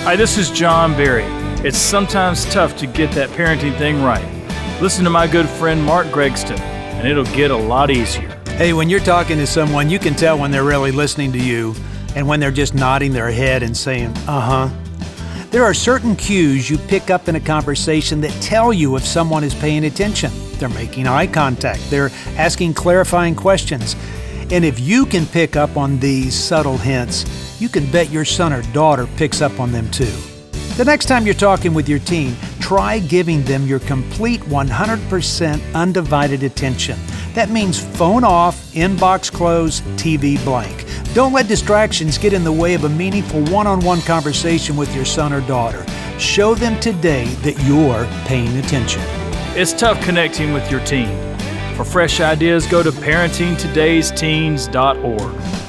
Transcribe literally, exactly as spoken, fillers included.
Hi, this is John Berry. It's sometimes tough to get that parenting thing right. Listen to my good friend Mark Gregston, and it'll get a lot easier. Hey, when you're talking to someone, you can tell when they're really listening to you and when they're just nodding their head and saying, uh-huh. There are certain cues you pick up in a conversation that tell you if someone is paying attention. They're making eye contact. They're asking clarifying questions. And if you can pick up on these subtle hints, you can bet your son or daughter picks up on them too. The next time you're talking with your teen, try giving them your complete one hundred percent undivided attention. That means phone off, inbox close, T V blank. Don't let distractions get in the way of a meaningful one-on-one conversation with your son or daughter. Show them today that you're paying attention. It's tough connecting with your teen. For fresh ideas, go to parenting todays teens dot org.